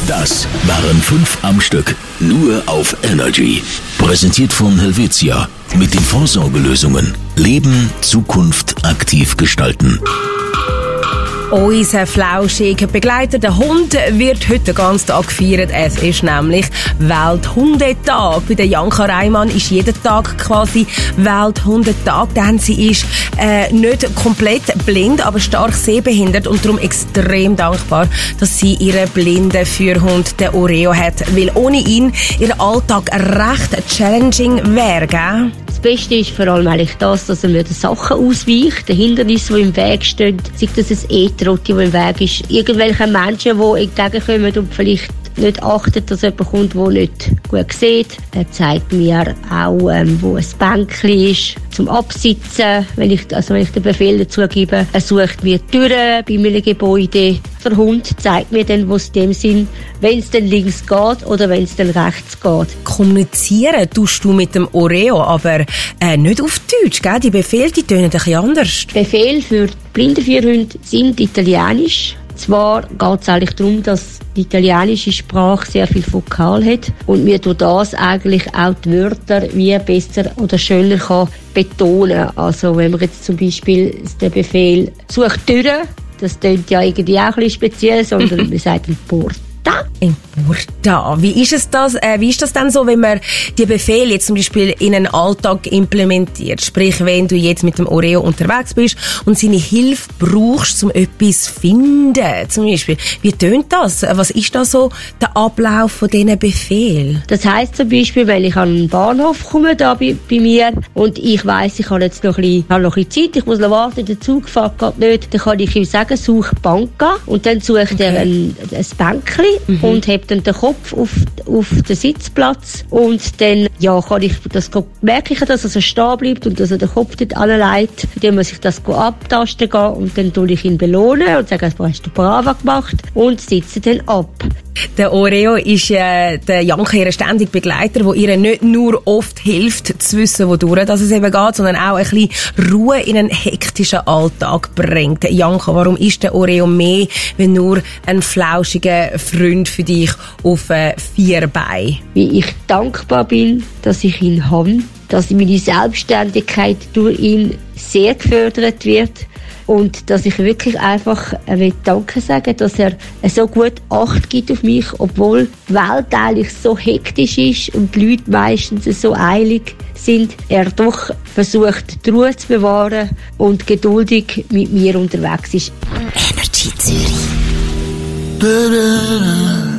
Das waren 5 am Stück, nur auf Energy. Präsentiert von Helvetia. Mit den Vorsorgelösungen. Leben, Zukunft aktiv gestalten. Unser flauschiger Begleiter, der Hund, wird heute den ganzen Tag gefeiert. Es ist nämlich Welthundetag. Bei der Janka Reimann ist jeden Tag quasi Welthundetag, denn sie ist nicht komplett blind, aber stark sehbehindert und darum extrem dankbar, dass sie ihren blinden Führhund, den Oreo, hat, weil ohne ihn ihr Alltag recht challenging wäre, gell? Das Beste ist vor allem eigentlich das, dass er mir den Sachen ausweicht, den Hindernissen, die im Weg stehen, sei das ein E-Trotti, der im Weg ist, irgendwelche Menschen, die entgegenkommen und vielleicht nicht achten, dass jemand kommt, der nicht gut sieht. Er zeigt mir auch, wo ein Bänkchen ist, zum Absitzen, wenn ich den Befehl dazu gebe. Er sucht mir Türen bei meinem Gebäude. Der Hund zeigt mir dann, wo es in dem Sinn, wenn es dann links geht oder wenn es dann rechts geht. Kommunizieren tust du mit dem Oreo, aber nicht auf Deutsch, gell? Die Befehle, die tönen ein bisschen anders. Die Befehle für die Blindenführhunde sind italienisch. Zwar geht es eigentlich darum, dass die italienische Sprache sehr viel Vokal hat und mir durch das eigentlich auch die Wörter wie besser oder schöner kann betonen. Also wenn man jetzt zum Beispiel den Befehl «Such Türen», das klingt ja irgendwie auch ein bisschen speziell, sondern man sagt «in Porta». In Porta. Wie ist das denn so, wenn man die Befehle jetzt zum Beispiel in einen Alltag implementiert? Sprich, wenn du jetzt mit dem Oreo unterwegs bist und seine Hilfe brauchst, um etwas zu finden, zum Beispiel. Wie tönt das? Was ist da so der Ablauf von diesen Befehlen? Das heisst zum Beispiel, wenn ich an den Bahnhof komme, da bei mir, und ich weiss, ich habe jetzt noch ein bisschen Zeit, ich muss noch warten, der Zug fährt gerade nicht, dann kann ich ihm sagen, such Banca, und dann sucht er ein Bänkchen, und hebt dann den Kopf auf den Sitzplatz und dann merke ich, dass er stehen bleibt und dass er den Kopf dort anlegt, indem man sich das abtasten geht, und dann tue ich ihn belohnen und sage, was hast du brav gemacht, und sitze dann ab. Der Oreo ist der Janka, ihr ständiger Begleiter, der ihr nicht nur oft hilft, zu wissen, wodurch es eben geht, sondern auch ein bisschen Ruhe in einen hektischen Alltag bringt. Janka, warum ist der Oreo mehr wie nur ein flauschiger Freund für dich auf 4 Beinen? Wie ich dankbar bin, dass ich ihn habe, dass meine Selbstständigkeit durch ihn sehr gefördert wird. Und dass ich wirklich einfach Danke sagen, dass er so gut Acht gibt auf mich, obwohl die Welt eigentlich so hektisch ist und die Leute meistens so eilig sind. Er doch versucht, die Ruhe zu bewahren und geduldig mit mir unterwegs ist. Energy Zürich.